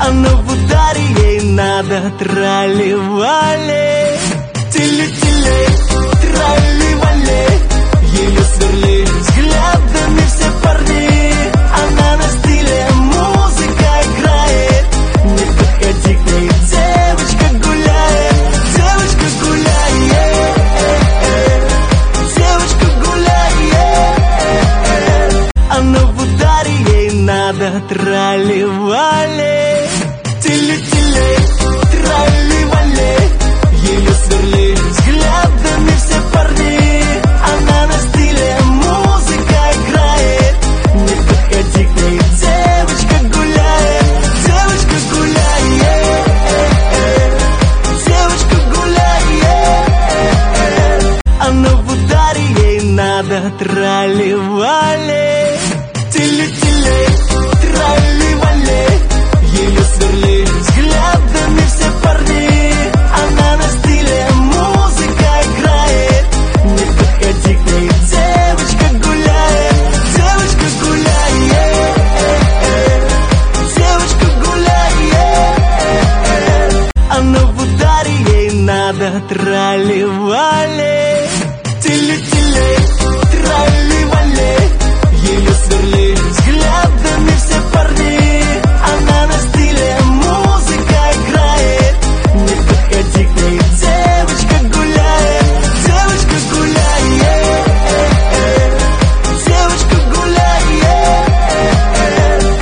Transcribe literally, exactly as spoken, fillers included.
Она в ударе, ей надо трали-вали. Тили-тили, трали-вали. Ее сверлит взглядами все парни. Она на стиле, музыка играет. Не подходи к ней, девочка гуляет. Девочка гуляет. Девочка гуляет. Она в ударе, ей надо трали-вали. Тили-тили.